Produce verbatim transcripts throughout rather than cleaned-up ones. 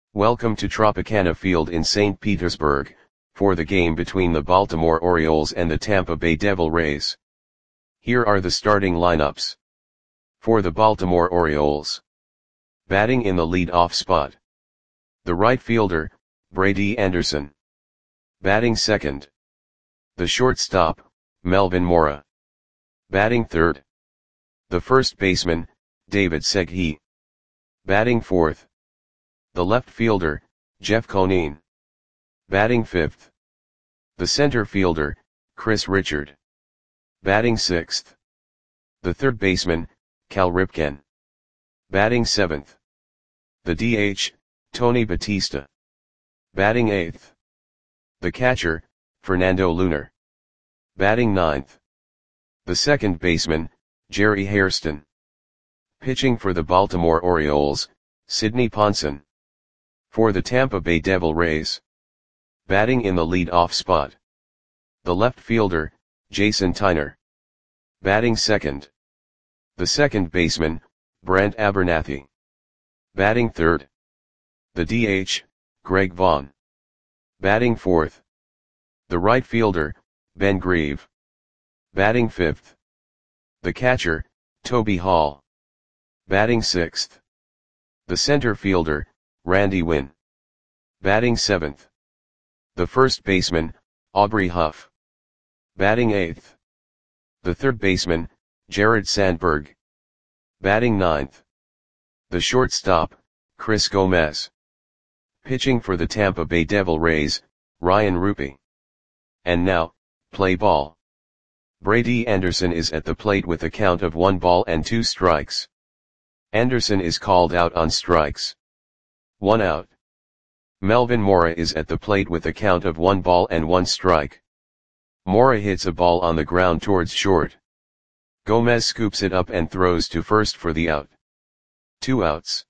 Welcome to Tropicana Field in Saint Petersburg, for the game between the Baltimore Orioles and the Tampa Bay Devil Rays. Here are the starting lineups. For the Baltimore Orioles. Batting in the lead-off spot. The right fielder, Brady Anderson. Batting second. The shortstop, Melvin Mora. Batting third. The first baseman, David Segui. Batting fourth. The left fielder, Jeff Conine. Batting fifth. The center fielder, Chris Richard. Batting sixth. The third baseman, Cal Ripken. Batting seventh. The D H, Tony Batista. Batting eighth. The catcher, Fernando Lunar. Batting ninth. The second baseman, Jerry Hairston. Pitching for the Baltimore Orioles, Sidney Ponson. For the Tampa Bay Devil Rays. Batting in the lead-off spot. The left fielder, Jason Tyner. Batting second. The second baseman, Brent Abernathy. Batting third. The D H, Greg Vaughn. Batting fourth. The right fielder, Ben Grieve. Batting fifth. The catcher, Toby Hall. Batting sixth. The center fielder, Randy Winn. Batting seventh. The first baseman, Aubrey Huff. Batting eighth. The third baseman, Jared Sandberg. Batting ninth. The shortstop, Chris Gomez. Pitching for the Tampa Bay Devil Rays, Ryan Rupi. And now, play ball. Brady Anderson is at the plate with a count of one ball and two strikes. Anderson is called out on strikes. One out. Melvin Mora is at the plate with a count of one ball and one strike. Mora hits a ball on the ground towards short. Gomez scoops it up and throws to first for the out. Two outs.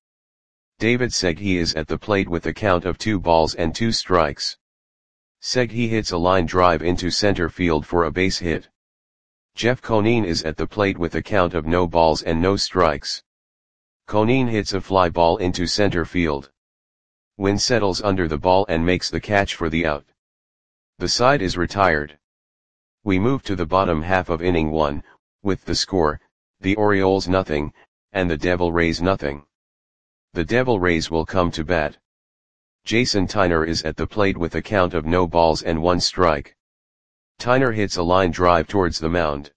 David Segui is at the plate with a count of two balls and two strikes. Segui hits a line drive into center field for a base hit. Jeff Conine is at the plate with a count of no balls and no strikes. Conine hits a fly ball into center field. Winn settles under the ball and makes the catch for the out. The side is retired. We move to the bottom half of inning one, with the score, the Orioles nothing, and the Devil Rays nothing. The Devil Rays will come to bat. Jason Tyner is at the plate with a count of no balls and one strike. Tyner hits a line drive towards the mound.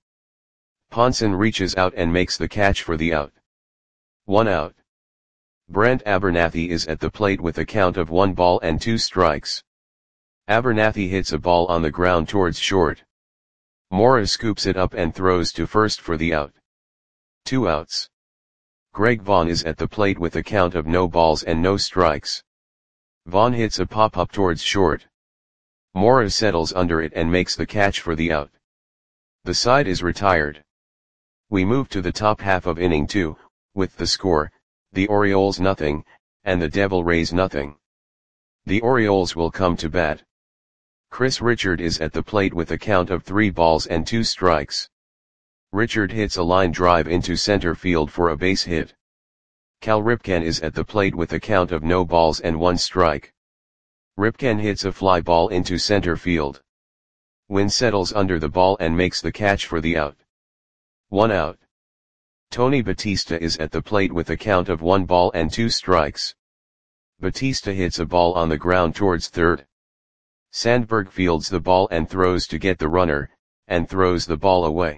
Ponson reaches out and makes the catch for the out. One out. Brent Abernathy is at the plate with a count of one ball and two strikes. Abernathy hits a ball on the ground towards short. Mora scoops it up and throws to first for the out. Two outs. Greg Vaughn is at the plate with a count of no balls and no strikes. Vaughn hits a pop-up towards short. Mora settles under it and makes the catch for the out. The side is retired. We move to the top half of inning two, with the score, the Orioles nothing, and the Devil Rays nothing. The Orioles will come to bat. Chris Richard is at the plate with a count of three balls and two strikes. Richard hits a line drive into center field for a base hit. Cal Ripken is at the plate with a count of no balls and one strike. Ripken hits a fly ball into center field. Winn settles under the ball and makes the catch for the out. One out. Tony Batista is at the plate with a count of one ball and two strikes. Batista hits a ball on the ground towards third. Sandberg fields the ball and throws to get the runner, and throws the ball away.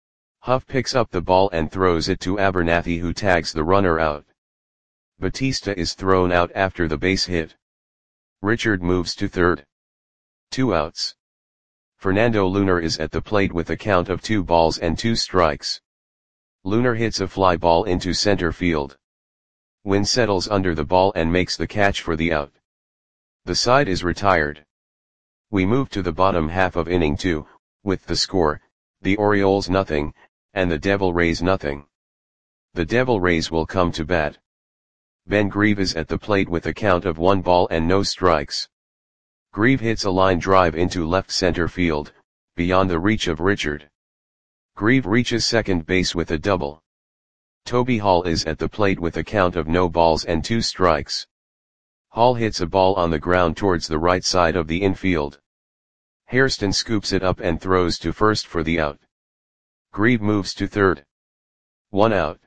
Huff picks up the ball and throws it to Abernathy, who tags the runner out. Batista is thrown out after the base hit. Richard moves to third. Two outs. Fernando Lunar is at the plate with a count of two balls and two strikes. Lunar hits a fly ball into center field. Winn settles under the ball and makes the catch for the out. The side is retired. We move to the bottom half of inning two, with the score, the Orioles nothing, and the Devil Rays nothing. The Devil Rays will come to bat. Ben Grieve is at the plate with a count of one ball and no strikes. Grieve hits a line drive into left center field, beyond the reach of Richard. Grieve reaches second base with a double. Toby Hall is at the plate with a count of no balls and two strikes. Hall hits a ball on the ground towards the right side of the infield. Hairston scoops it up and throws to first for the out. Grieve moves to third. One out.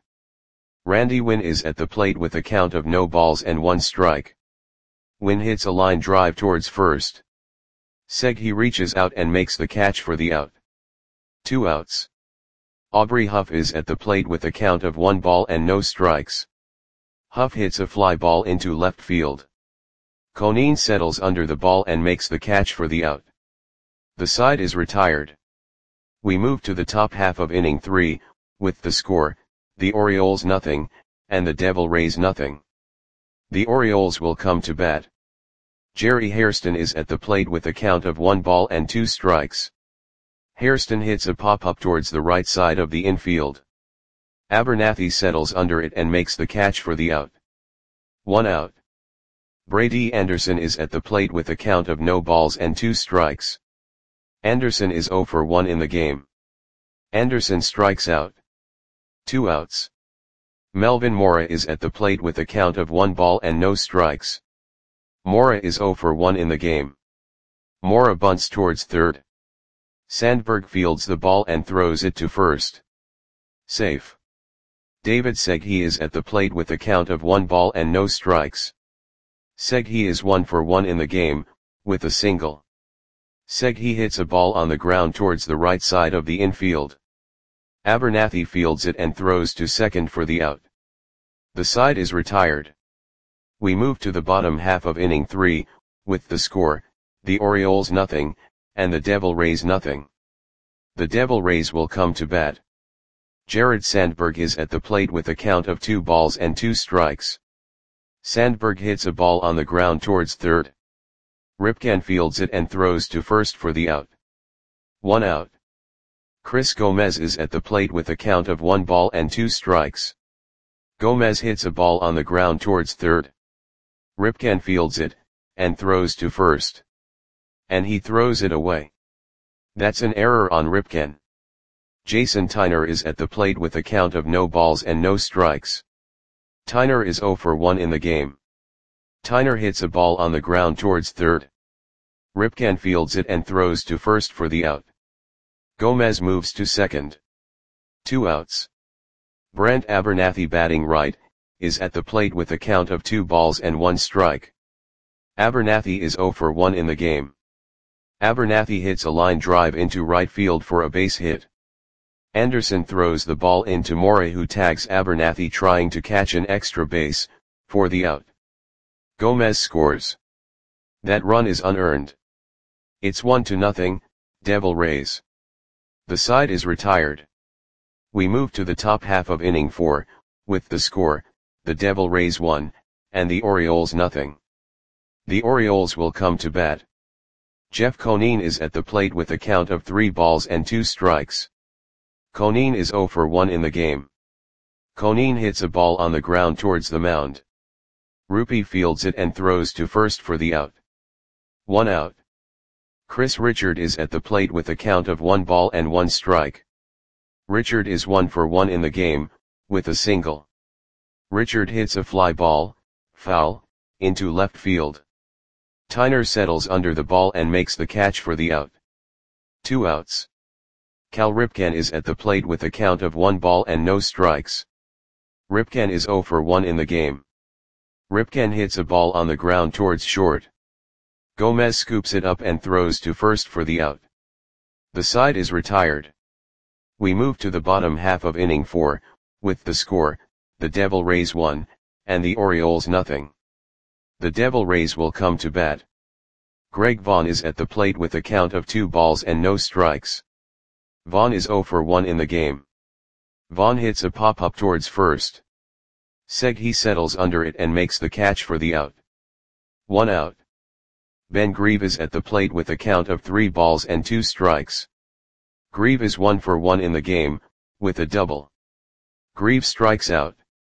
Randy Wynn is at the plate with a count of no balls and one strike. Wynn hits a line drive towards first. Seghi reaches out and makes the catch for the out. Two outs. Aubrey Huff is at the plate with a count of one ball and no strikes. Huff hits a fly ball into left field. Conine settles under the ball and makes the catch for the out. The side is retired. We move to the top half of inning three, with the score, the Orioles nothing, and the Devil Rays nothing. The Orioles will come to bat. Jerry Hairston is at the plate with a count of one ball and two strikes. Hairston hits a pop-up towards the right side of the infield. Abernathy settles under it and makes the catch for the out. One out. Brady Anderson is at the plate with a count of no balls and two strikes. Anderson is oh for one in the game. Anderson strikes out. Two outs. Melvin Mora is at the plate with a count of one ball and no strikes. Mora is oh for one in the game. Mora bunts towards third. Sandberg fields the ball and throws it to first. Safe. David Seghi is at the plate with a count of one ball and no strikes. Seghi is one for one in the game, with a single. Seghi hits a ball on the ground towards the right side of the infield. Abernathy fields it and throws to second for the out. The side is retired. We move to the bottom half of inning three, with the score, the Orioles nothing, and the Devil Rays nothing. The Devil Rays will come to bat. Jared Sandberg is at the plate with a count of two balls and two strikes. Sandberg hits a ball on the ground towards third. Ripken fields it and throws to first for the out. One out. Chris Gomez is at the plate with a count of one ball and two strikes. Gomez hits a ball on the ground towards third. Ripken fields it, and throws to first. And he throws it away. That's an error on Ripken. Jason Tyner is at the plate with a count of no balls and no strikes. Tyner is oh for one in the game. Tyner hits a ball on the ground towards third. Ripken fields it and throws to first for the out. Gomez moves to second. Two outs. Brent Abernathy, batting right, is at the plate with a count of two balls and one strike. Abernathy is oh for one in the game. Abernathy hits a line drive into right field for a base hit. Anderson throws the ball into Mora, who tags Abernathy trying to catch an extra base, for the out. Gomez scores. That run is unearned. It's one to nothing, Devil Rays. The side is retired. We move to the top half of inning four, with the score, the Devil Rays one, and the Orioles nothing. The Orioles will come to bat. Jeff Conine is at the plate with a count of three balls and two strikes. Conine is oh for one in the game. Conine hits a ball on the ground towards the mound. Rupi fields it and throws to first for the out. One out. Chris Richard is at the plate with a count of one ball and one strike. Richard is one for one in the game, with a single. Richard hits a fly ball, foul, into left field. Tyner settles under the ball and makes the catch for the out. Two outs. Cal Ripken is at the plate with a count of one ball and no strikes. Ripken is oh for one in the game. Ripken hits a ball on the ground towards short. Gomez scoops it up and throws to first for the out. The side is retired. We move to the bottom half of inning four, with the score, the Devil Rays one, and the Orioles nothing. The Devil Rays will come to bat. Greg Vaughn is at the plate with a count of two balls and no strikes. Vaughn is oh for one in the game. Vaughn hits a pop-up towards first. Seghi settles under it and makes the catch for the out. One out. Ben Grieve is at the plate with a count of three balls and two strikes. Grieve is one for one in the game, with a double. Grieve strikes out.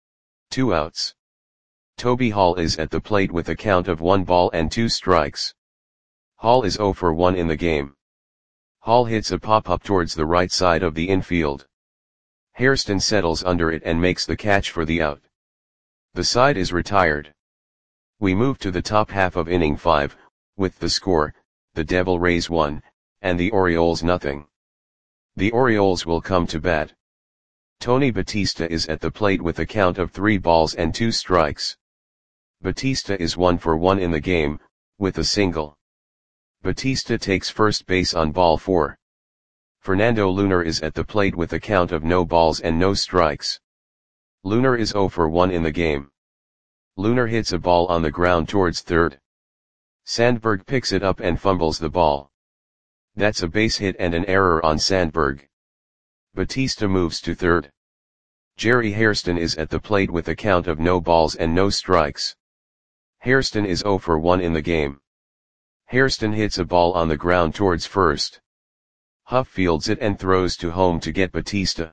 Two outs. Toby Hall is at the plate with a count of one ball and two strikes. Hall is oh for one in the game. Hall hits a pop-up towards the right side of the infield. Hairston settles under it and makes the catch for the out. The side is retired. We move to the top half of inning five, with the score, the Devil Rays one, and the Orioles nothing. The Orioles will come to bat. Tony Batista is at the plate with a count of three balls and two strikes. Batista is one for one in the game, with a single. Batista takes first base on ball four. Fernando Lunar is at the plate with a count of no balls and no strikes. Lunar is zero for one in the game. Lunar hits a ball on the ground towards third. Sandberg picks it up and fumbles the ball. That's a base hit and an error on Sandberg. Batista moves to third. Jerry Hairston is at the plate with a count of no balls and no strikes. Hairston is zero for one in the game. Hairston hits a ball on the ground towards first. Huff fields it and throws to home to get Batista.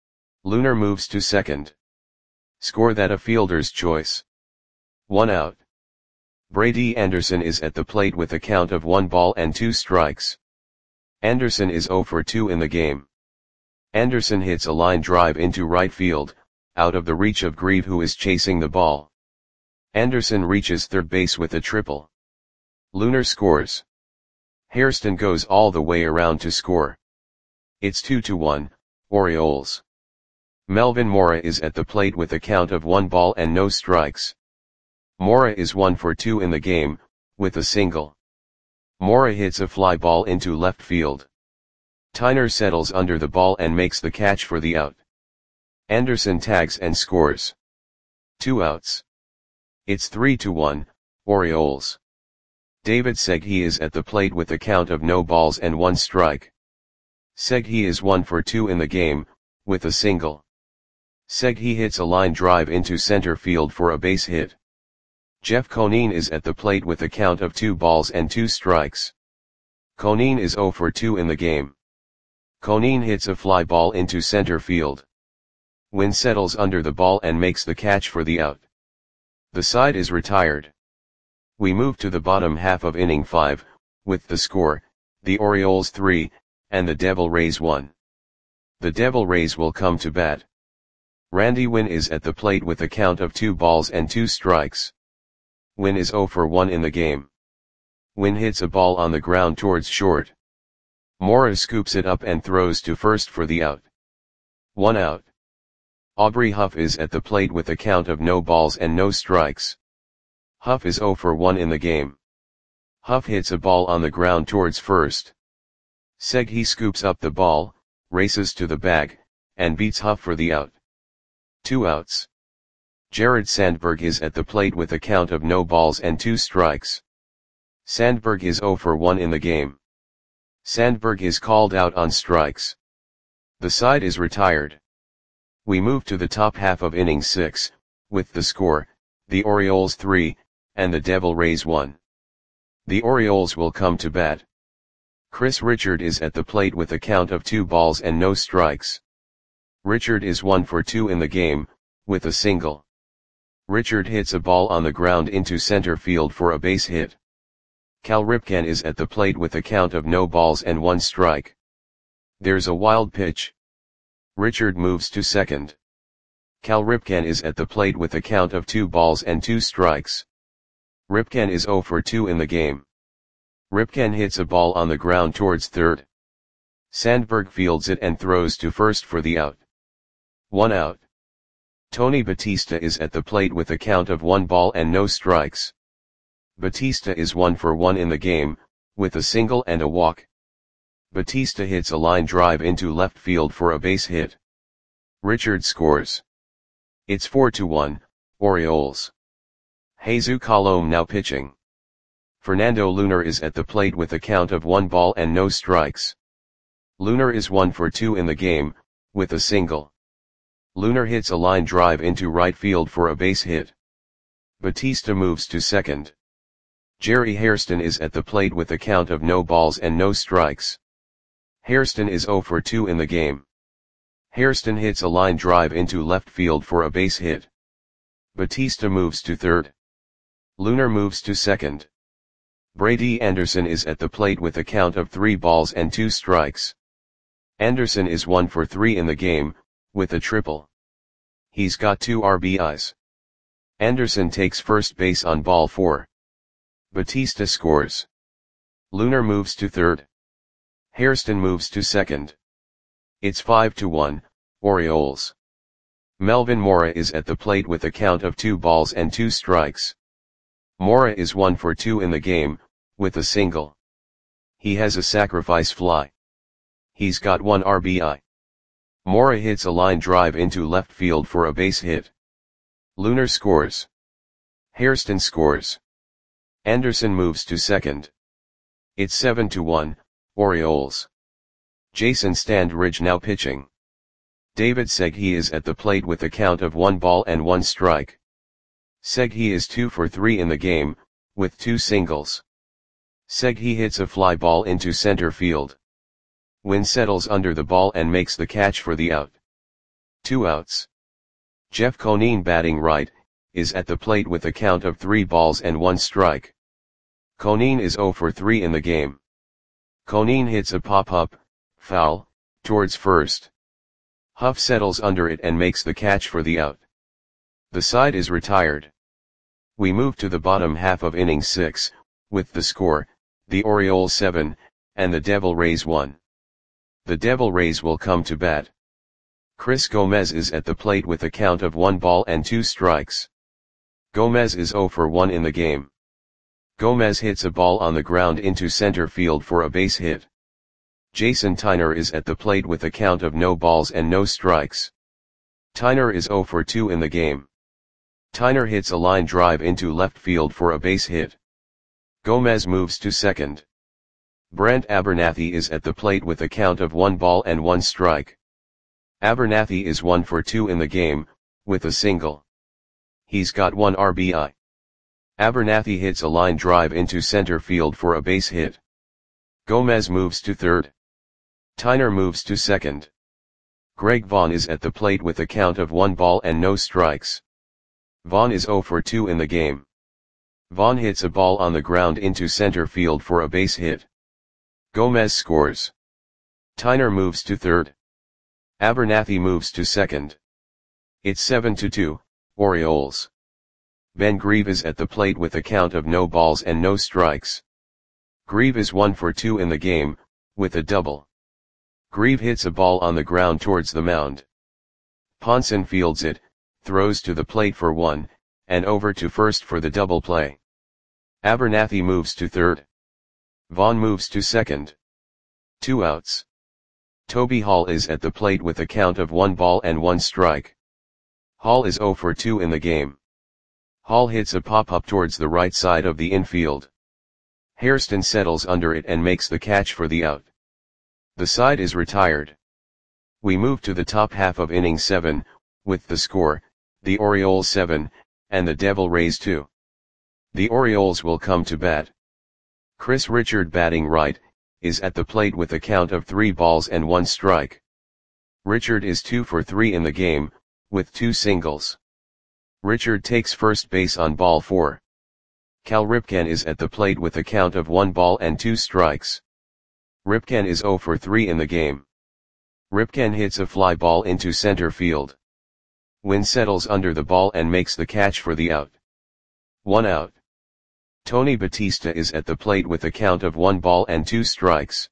Lunar moves to second. Score that a fielder's choice. One out. Brady Anderson is at the plate with a count of one ball and two strikes. Anderson is zero for two in the game. Anderson hits a line drive into right field, out of the reach of Grieve, who is chasing the ball. Anderson reaches third base with a triple. Lunar scores. Hairston goes all the way around to score. It's two to one, Orioles. Melvin Mora is at the plate with a count of one ball and no strikes. Mora is one for two in the game, with a single. Mora hits a fly ball into left field. Tyner settles under the ball and makes the catch for the out. Anderson tags and scores. Two outs. It's three to one, Orioles. David Segui is at the plate with a count of no balls and one strike. Segui is one for two in the game, with a single. Segui hits a line drive into center field for a base hit. Jeff Conine is at the plate with a count of two balls and two strikes. Conine is zero for two in the game. Conine hits a fly ball into center field. Wynn settles under the ball and makes the catch for the out. The side is retired. We move to the bottom half of inning five, with the score, the Orioles three, and the Devil Rays one. The Devil Rays will come to bat. Randy Wynn is at the plate with a count of two balls and two strikes. Wynn is zero for one in the game. Wynn hits a ball on the ground towards short. Mora scoops it up and throws to first for the out. One out. Aubrey Huff is at the plate with a count of no balls and no strikes. Huff is zero for one in the game. Huff hits a ball on the ground towards first. Segui scoops up the ball, races to the bag, and beats Huff for the out. Two outs. Jared Sandberg is at the plate with a count of no balls and two strikes. Sandberg is zero for one in the game. Sandberg is called out on strikes. The side is retired. We move to the top half of inning six, with the score, the Orioles three, and the Devil Rays one. The Orioles will come to bat. Chris Richard is at the plate with a count of two balls and no strikes. Richard is one for two in the game, with a single. Richard hits a ball on the ground into center field for a base hit. Cal Ripken is at the plate with a count of no balls and one strike. There's a wild pitch. Richard moves to second. Cal Ripken is at the plate with a count of two balls and two strikes. Ripken is zero for two in the game. Ripken hits a ball on the ground towards third. Sandberg fields it and throws to first for the out. One out. Tony Batista is at the plate with a count of one ball and no strikes. Batista is one for one in the game, with a single and a walk. Batista hits a line drive into left field for a base hit. Richard scores. It's four to one, Orioles. Jesus Colome now pitching. Fernando Lunar is at the plate with a count of one ball and no strikes. Lunar is one for two in the game, with a single. Lunar hits a line drive into right field for a base hit. Batista moves to second. Jerry Hairston is at the plate with a count of no balls and no strikes. Hairston is zero for two in the game. Hairston hits a line drive into left field for a base hit. Batista moves to third. Lunar moves to second. Brady Anderson is at the plate with a count of three balls and two strikes. Anderson is one for three in the game, with a triple. He's got two R B Is. Anderson takes first base on ball four. Batista scores. Lunar moves to third. Hairston moves to second. It's five to one, Orioles. Melvin Mora is at the plate with a count of two balls and two strikes. Mora is one for two in the game, with a single. He has a sacrifice fly. He's got one R B I. Mora hits a line drive into left field for a base hit. Lunar scores. Hairston scores. Anderson moves to second. It's seven to one, Orioles. Jason Standridge now pitching. David Segui is at the plate with a count of one ball and one strike. Segui is two for three in the game, with two singles. Segui hits a fly ball into center field. Wynn settles under the ball and makes the catch for the out. Two outs. Jeff Conine, batting right, is at the plate with a count of three balls and one strike. Conine is zero for three in the game. Conine hits a pop-up, foul, towards first. Huff settles under it and makes the catch for the out. The side is retired. We move to the bottom half of inning six, with the score, the Orioles seven, and the Devil Rays one. The Devil Rays will come to bat. Chris Gomez is at the plate with a count of one ball and two strikes. Gomez is zero for one in the game. Gomez hits a ball on the ground into center field for a base hit. Jason Tyner is at the plate with a count of no balls and no strikes. Tyner is zero for two in the game. Tyner hits a line drive into left field for a base hit. Gomez moves to second. Brent Abernathy is at the plate with a count of one ball and one strike. Abernathy is one for two in the game, with a single. He's got one R B I. Abernathy hits a line drive into center field for a base hit. Gomez moves to third. Tyner moves to second. Greg Vaughn is at the plate with a count of one ball and no strikes. Vaughn is zero for two in the game. Vaughn hits a ball on the ground into center field for a base hit. Gomez scores. Tyner moves to third. Abernathy moves to second. It's seven to two, Orioles. Ben Grieve is at the plate with a count of no balls and no strikes. Grieve is one for two in the game, with a double. Grieve hits a ball on the ground towards the mound. Ponson fields it, throws to the plate for one, and over to first for the double play. Abernathy moves to third. Vaughn moves to second. Two outs. Toby Hall is at the plate with a count of one ball and one strike. Hall is zero for two in the game. Hall hits a pop-up towards the right side of the infield. Hairston settles under it and makes the catch for the out. The side is retired. We move to the top half of inning seven, with the score, the Orioles seven, and the Devil Rays two. The Orioles will come to bat. Chris Richard, batting right, is at the plate with a count of three balls and one strike. Richard is two for three in the game, with two singles. Richard takes first base on ball four. Cal Ripken is at the plate with a count of one ball and two strikes. Ripken is zero for three in the game. Ripken hits a fly ball into center field. Wynn settles under the ball and makes the catch for the out. One out. Tony Batista is at the plate with a count of one ball and two strikes.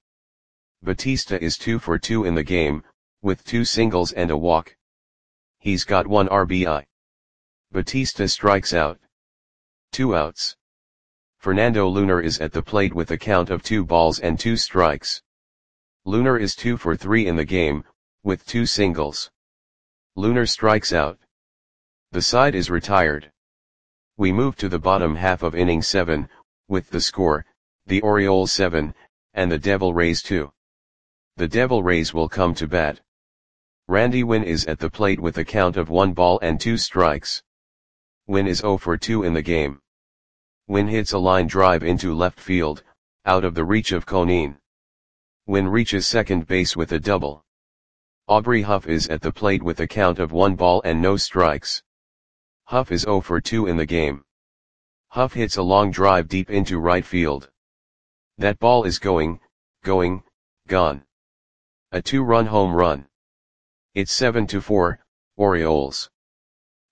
Batista is two for two in the game, with two singles and a walk. He's got one R B I. Batista strikes out. Two outs. Fernando Lunar is at the plate with a count of two balls and two strikes. Lunar is two for three in the game, with two singles. Lunar strikes out. The side is retired. We move to the bottom half of inning seven, with the score, the Orioles seven, and the Devil Rays two. The Devil Rays will come to bat. Randy Wynn is at the plate with a count of one ball and two strikes. Wynn is zero for two in the game. Wynn hits a line drive into left field, out of the reach of Conine. Wynn reaches second base with a double. Aubrey Huff is at the plate with a count of one ball and no strikes. Huff is zero for two in the game. Huff hits a long drive deep into right field. That ball is going, going, gone. A two-run home run. It's seven to four, Orioles.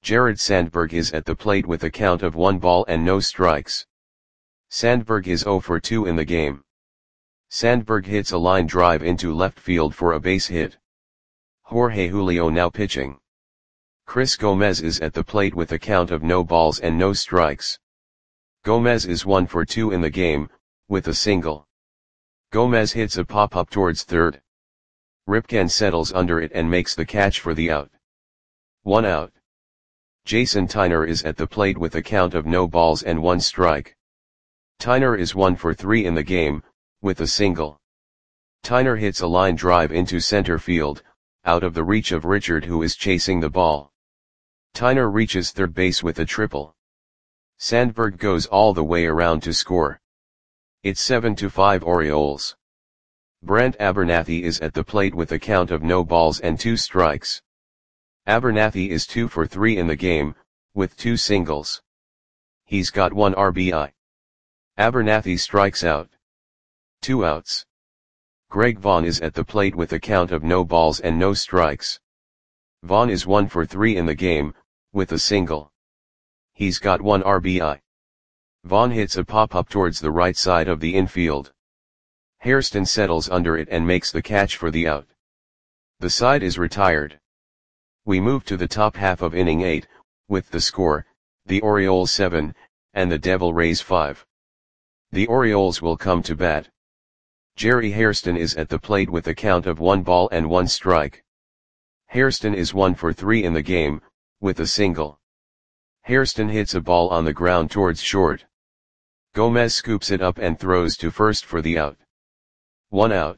Jared Sandberg is at the plate with a count of one ball and no strikes. Sandberg is zero for two in the game. Sandberg hits a line drive into left field for a base hit. Jorge Julio now pitching. Chris Gomez is at the plate with a count of no balls and no strikes. Gomez is one for two in the game, with a single. Gomez hits a pop-up towards third. Ripken settles under it and makes the catch for the out. One out. Jason Tyner is at the plate with a count of no balls and one strike. Tyner is one for three in the game, with a single. Tyner hits a line drive into center field, out of the reach of Richard, who is chasing the ball. Tyner reaches third base with a triple. Sandberg goes all the way around to score. It's seven to five Orioles. Brent Abernathy is at the plate with a count of no balls and two strikes. Abernathy is two for three in the game, with two singles. He's got one R B I. Abernathy strikes out. Two outs. Greg Vaughn is at the plate with a count of no balls and no strikes. Vaughn is one for three in the game, with a single. He's got one R B I. Vaughn hits a pop-up towards the right side of the infield. Hairston settles under it and makes the catch for the out. The side is retired. We move to the top half of inning eight, with the score, the Orioles seven, and the Devil Rays five. The Orioles will come to bat. Jerry Hairston is at the plate with a count of one ball and one strike. Hairston is one for three in the game, with a single. Hairston hits a ball on the ground towards short. Gomez scoops it up and throws to first for the out. One out.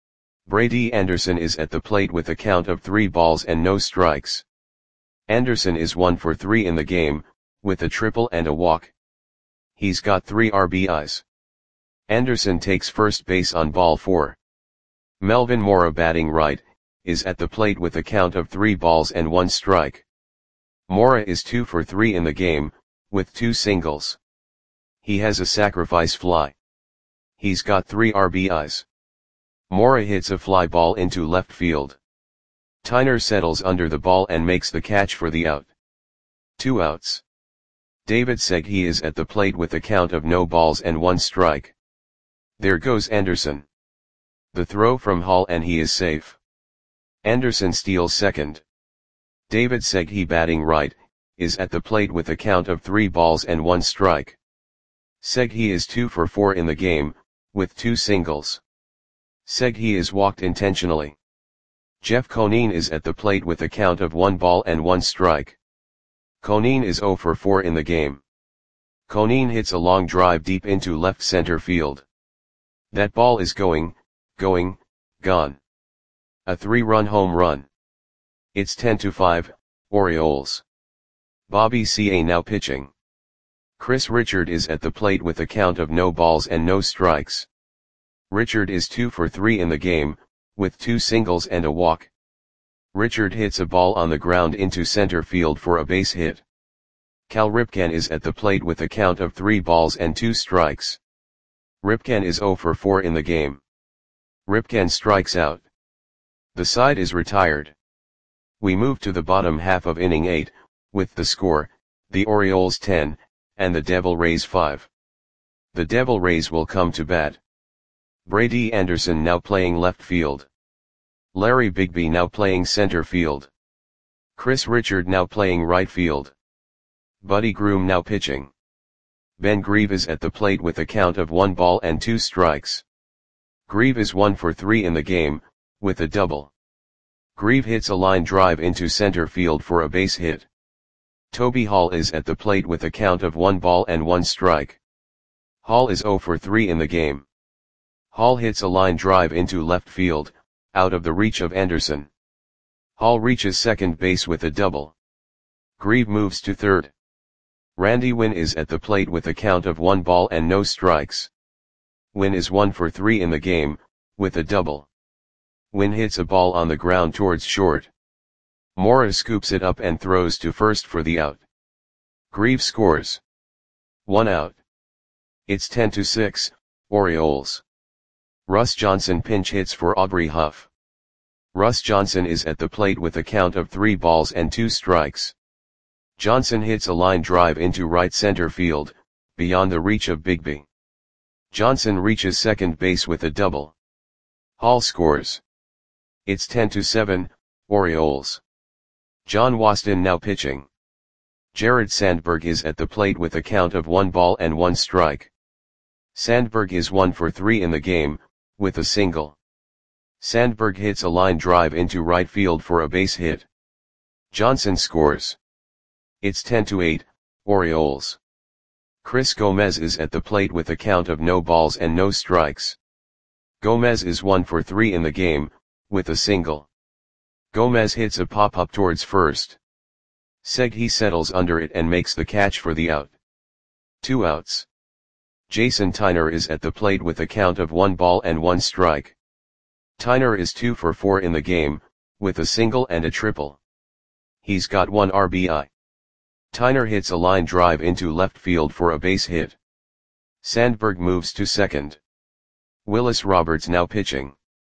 Brady Anderson is at the plate with a count of three balls and no strikes. Anderson is one for three in the game, with a triple and a walk. He's got three R B Is. Anderson takes first base on ball four. Melvin Mora, batting right, is at the plate with a count of three balls and one strike. Mora is two for three in the game, with two singles. He has a sacrifice fly. He's got three R B Is. Mora hits a fly ball into left field. Tyner settles under the ball and makes the catch for the out. Two outs. David Segui is at the plate with a count of no balls and one strike. There goes Anderson. The throw from Hall and he is safe. Anderson steals second. David Segui, batting right, is at the plate with a count of three balls and one strike. Segui is two for four in the game, with two singles. Segui is walked intentionally. Jeff Conine is at the plate with a count of one ball and one strike. Conine is zero for four in the game. Conine hits a long drive deep into left center field. That ball is going, going, gone. A three-run home run. It's ten to five, Orioles. Bobby C A now pitching. Chris Richard is at the plate with a count of no balls and no strikes. Richard is two for three in the game, with two singles and a walk. Richard hits a ball on the ground into center field for a base hit. Cal Ripken is at the plate with a count of three balls and two strikes. Ripken is zero for four in the game. Ripken strikes out. The side is retired. We move to the bottom half of inning eight, with the score, the Orioles ten, and the Devil Rays five. The Devil Rays will come to bat. Brady Anderson now playing left field. Larry Bigby now playing center field. Chris Richard now playing right field. Buddy Groom now pitching. Ben Grieve is at the plate with a count of one ball and two strikes. Grieve is one for three in the game, with a double. Grieve hits a line drive into center field for a base hit. Toby Hall is at the plate with a count of one ball and one strike. Hall is zero for three in the game. Hall hits a line drive into left field, out of the reach of Anderson. Hall reaches second base with a double. Grieve moves to third. Randy Winn is at the plate with a count of one ball and no strikes. Winn is one for three in the game, with a double. Winn hits a ball on the ground towards short. Mora scoops it up and throws to first for the out. Grieve scores. One out. It's ten to six, Orioles. Russ Johnson pinch hits for Aubrey Huff. Russ Johnson is at the plate with a count of three balls and two strikes. Johnson hits a line drive into right center field, beyond the reach of Bigby. Johnson reaches second base with a double. Hall scores. It's ten to seven, Orioles. John Waston now pitching. Jared Sandberg is at the plate with a count of one ball and one strike. Sandberg is one for three in the game, with a single. Sandberg hits a line drive into right field for a base hit. Johnson scores. It's ten to eight, Orioles. Chris Gomez is at the plate with a count of no balls and no strikes. Gomez is one for three in the game, with a single. Gomez hits a pop-up towards first. Segui settles under it and makes the catch for the out. Two outs. Jason Tyner is at the plate with a count of one ball and one strike. Tyner is two for four in the game, with a single and a triple. He's got one R B I. Tyner hits a line drive into left field for a base hit. Sandberg moves to second. Willis Roberts now pitching.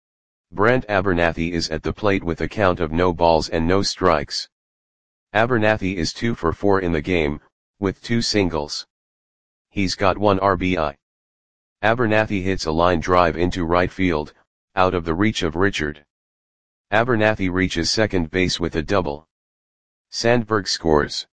Brent Abernathy is at the plate with a count of no balls and no strikes. Abernathy is two for four in the game, with two singles. He's got one R B I. Abernathy hits a line drive into right field, out of the reach of Richard. Abernathy reaches second base with a double. Sandberg scores.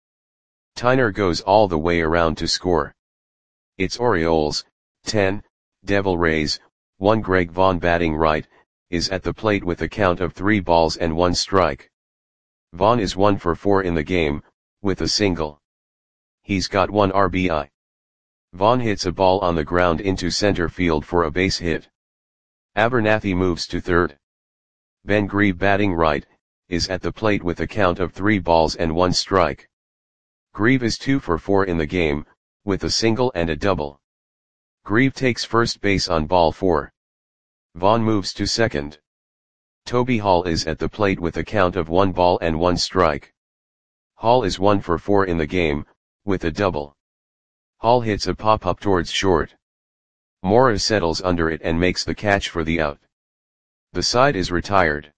Tyner goes all the way around to score. It's Orioles, ten, Devil Rays, one. Greg Vaughn batting right, is at the plate with a count of three balls and one strike. Vaughn is one for four in the game, with a single. He's got one R B I. Vaughn hits a ball on the ground into center field for a base hit. Abernathy moves to third. Ben Grieve batting right, is at the plate with a count of three balls and one strike. Grieve is two for four in the game, with a single and a double. Grieve takes first base on ball four. Vaughn moves to second. Toby Hall is at the plate with a count of one ball and one strike. Hall is one for four in the game, with a double. Hall hits a pop-up towards short. Mora settles under it and makes the catch for the out. The side is retired.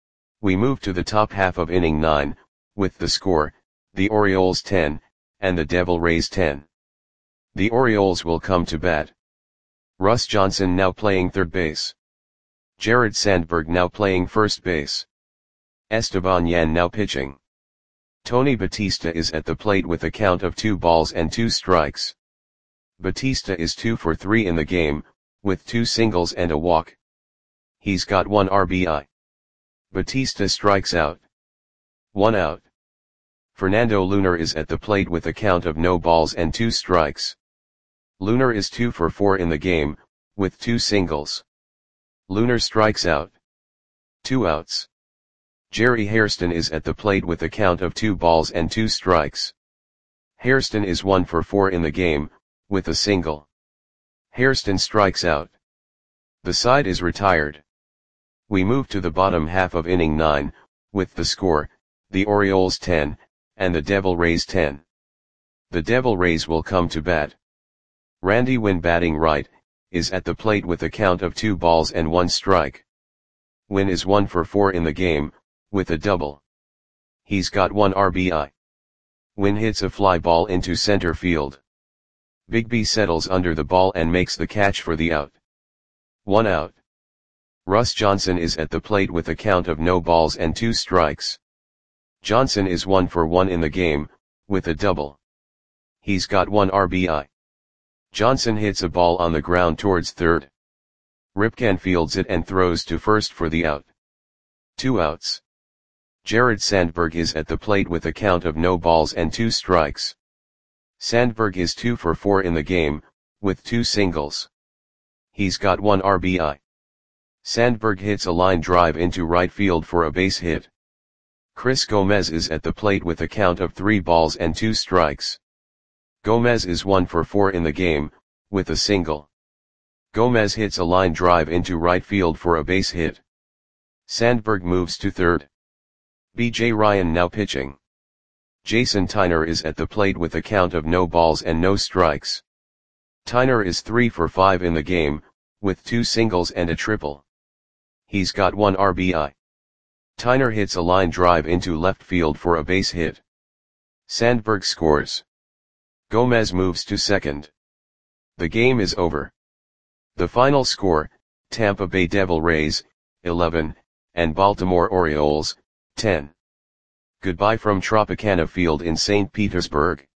We move to the top half of inning nine, with the score, the Orioles ten, and the Devil Rays ten. The Orioles will come to bat. Russ Johnson now playing third base. Jared Sandberg now playing first base. Esteban Yan now pitching. Tony Batista is at the plate with a count of two balls and two strikes. Batista is two for three in the game, with two singles and a walk. He's got one R B I. Batista strikes out. One out. Fernando Lunar is at the plate with a count of no balls and two strikes. Lunar is two for four in the game, with two singles. Lunar strikes out. Two outs. Jerry Hairston is at the plate with a count of two balls and two strikes. Hairston is one for four in the game, with a single. Hairston strikes out. The side is retired. We move to the bottom half of inning nine, with the score, the Orioles ten, and the Devil Rays ten. The Devil Rays will come to bat. Randy Winn batting right, is at the plate with a count of two balls and one strike. Winn is one for four in the game, with a double. He's got one R B I. Winn hits a fly ball into center field. Bigby settles under the ball and makes the catch for the out. One out. Russ Johnson is at the plate with a count of no balls and two strikes. Johnson is one for one in the game, with a double. He's got one R B I. Johnson hits a ball on the ground towards third. Ripken fields it and throws to first for the out. Two outs. Jared Sandberg is at the plate with a count of no balls and two strikes. Sandberg is two for four in the game, with two singles. He's got one R B I. Sandberg hits a line drive into right field for a base hit. Chris Gomez is at the plate with a count of three balls and two strikes. Gomez is one for four in the game, with a single. Gomez hits a line drive into right field for a base hit. Sandberg moves to third. B J Ryan now pitching. Jason Tyner is at the plate with a count of no balls and no strikes. Tyner is three for five in the game, with two singles and a triple. He's got one R B I. Tyner hits a line drive into left field for a base hit. Sandberg scores. Gomez moves to second. The game is over. The final score, Tampa Bay Devil Rays, eleven, and Baltimore Orioles, ten. Goodbye from Tropicana Field in Saint Petersburg.